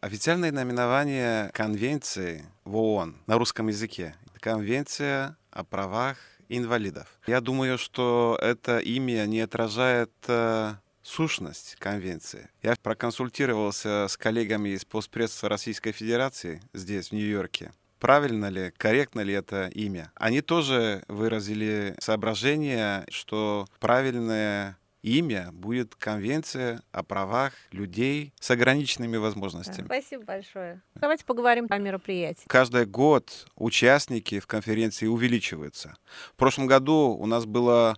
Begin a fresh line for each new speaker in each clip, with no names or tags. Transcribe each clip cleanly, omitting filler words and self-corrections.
Официальное наименование конвенции в ООН на русском языке — Конвенция о правах инвалидов. Я думаю, что это имя не отражает сущность конвенции. Я проконсультировался с коллегами из Постпредства Российской Федерации здесь, в Нью-Йорке. Правильно ли, корректно ли это имя? Они тоже выразили соображение, что правильное имя будет Конвенция о правах людей с ограниченными возможностями.
Спасибо большое. Давайте поговорим о мероприятии.
Каждый год участники в конференции увеличиваются. В прошлом году у нас было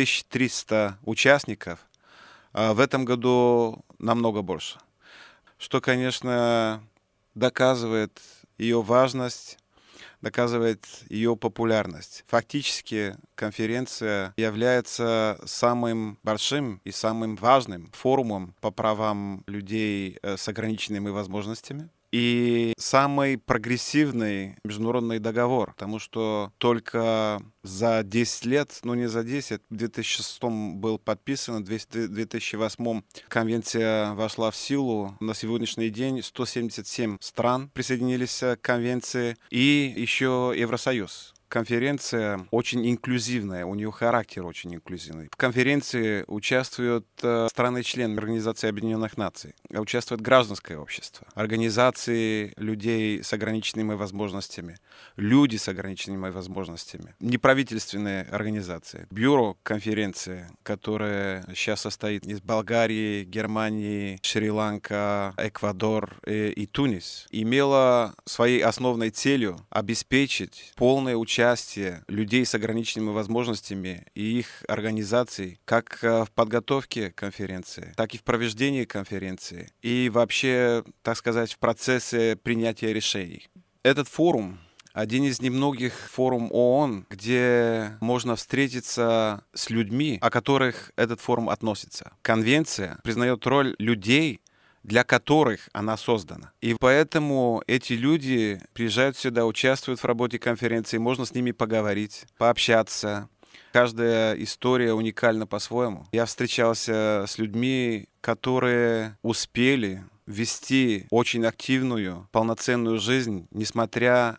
1300 участников, а в этом году намного больше. Что, конечно, доказывает ее важность, доказывает ее популярность. Фактически конференция является самым большим и самым важным форумом по правам людей с ограниченными возможностями и самый прогрессивный международный договор, потому что только за 10 лет, не за 10, в 2006 был подписан, в 2008 конвенция вошла в силу. На сегодняшний день 177 стран присоединились к конвенции и еще Евросоюз. Конференция очень инклюзивная, у нее характер очень инклюзивный. В конференции участвуют страны-члены Организации Объединенных Наций, участвует гражданское общество, организации людей с ограниченными возможностями, люди с ограниченными возможностями, неправительственные организации. Бюро конференции, которое сейчас состоит из Болгарии, Германии, Шри-Ланка, Эквадор и Тунис, имело своей основной целью обеспечить полное участие людей с ограниченными возможностями и их организаций как в подготовке конференции, так и в проведении конференции и вообще, так сказать, в процессе принятия решений. Этот форум — один из немногих форумов ООН, где можно встретиться с людьми, о которых этот форум относится. Конвенция признает роль людей, для которых она создана. И поэтому эти люди приезжают сюда, участвуют в работе конференции, можно с ними поговорить, пообщаться. Каждая история уникальна по-своему. Я встречался с людьми, которые успели вести очень активную, полноценную жизнь, несмотря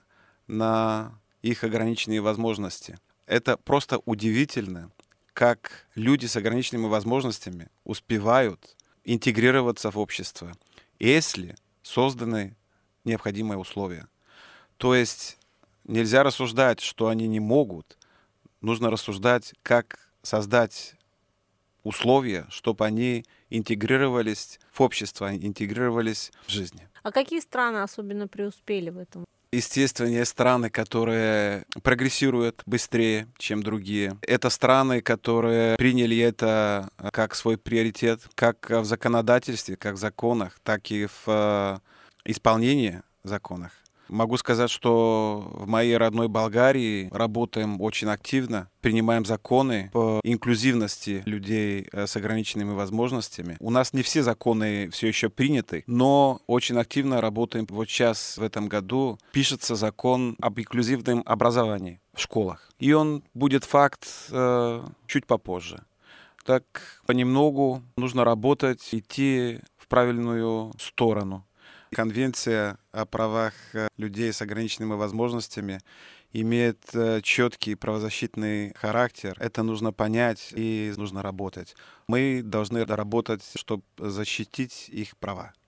на их ограниченные возможности. Это просто удивительно, как люди с ограниченными возможностями успевают интегрироваться в общество, если созданы необходимые условия. То есть нельзя рассуждать, что они не могут. Нужно рассуждать, как создать условия, чтобы они интегрировались в общество, интегрировались в жизнь.
А какие страны особенно преуспели в этом?
Естественно, есть страны, которые прогрессируют быстрее, чем другие. Это страны, которые приняли это как свой приоритет, как в законодательстве, как в законах, так и в исполнении законов. Могу сказать, что в моей родной Болгарии работаем очень активно, принимаем законы по инклюзивности людей с ограниченными возможностями. У нас не все законы все еще приняты, но очень активно работаем. Вот сейчас, в этом году, пишется закон об инклюзивном образовании в школах. И он будет факт чуть попозже. Так понемногу нужно работать, идти в правильную сторону. Конвенция о правах людей с ограниченными возможностями имеет четкий правозащитный характер. Это нужно понять и нужно работать. Мы должны работать, чтобы защитить их права.